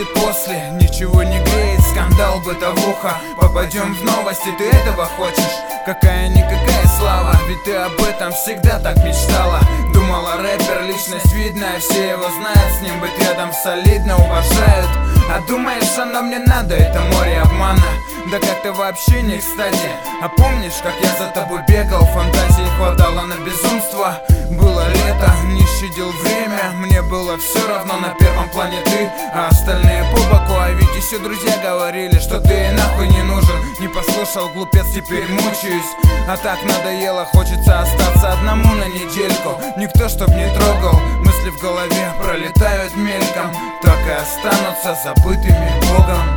будет после? Ничего не греет, скандал, бытовуха. Попадем в новости, ты этого хочешь? Какая-никакая слава, ведь ты об этом всегда так мечтала. Думала, рэпер, личность видная, все его знают, с ним быть рядом солидно, уважают. А думаешь, оно мне надо, это море обмана? Да как-то вообще не кстати. А помнишь, как я за тобой бегал? Фантазии хватало на безумство. Было лето, не щадил время. Мне было все равно, на первом плане ты, а остальные по боку. А ведь еще друзья говорили, что ты нахуй не нужен. Не послушал, глупец, теперь мучаюсь. А так надоело, хочется остаться одному на недельку. Никто чтоб не трогал, мысли в голове пролетают мельком, так и останутся забытыми Богом.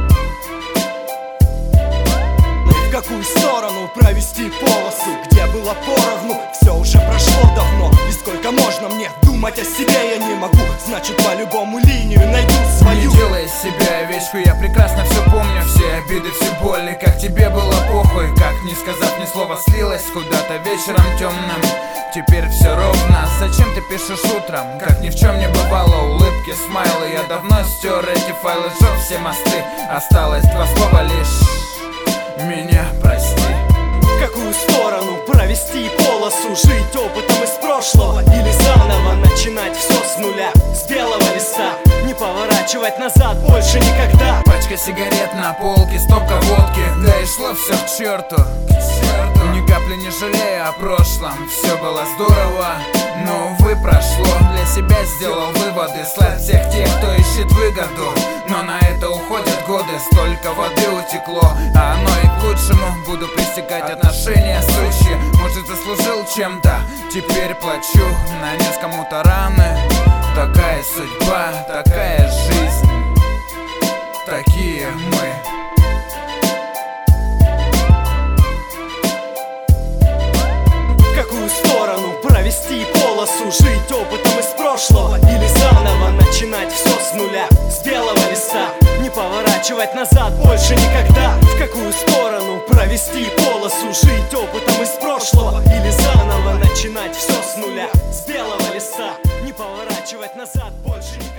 В какую сторону провести полосу, где было поровну? Все уже прошло давно, и сколько можно мне думать о себе я не могу. Значит, по-любому линию найду свою. Не делай из себя овечку, я прекрасно все помню. Все обиды, все боли, как тебе было похуй. Как, не сказав ни слова, слилась куда-то вечером темным. Теперь все ровно, зачем ты пишешь утром? Как ни в чем не бывало, улыбки, смайлы. Я давно стер эти файлы, сжег все мосты. Осталось два слова лишь: меня прости. В какую сторону провести полосу? Жить опытом из прошлого или заново начинать все с нуля, с белого листа? Не поворачивать назад больше никогда. Пачка сигарет на полке, стопка водки. Да и шло все к черту. Ни капли не жалею о прошлом. Все было здорово, но увы прошло. Для себя сделал выводы, слать всех тех, кто ищет выгоду. Но на это уходят годы, столько воды утекло, а оно и к лучшему. Буду пресекать отношения сучьи. Может, заслужил чем-то, теперь плачу. Нанес кому-то раны. Такая судьба, такая жизнь, такие мы. В какую сторону провести полосу? Жить опытом из прошлого или заново начинать все с нуля, с белого листа? Не поворачивать назад больше никогда. В какую сторону провести полосу? Жить опытом из прошлого или заново начинать все с нуля, с белого листа? Не поворачивать назад больше никогда.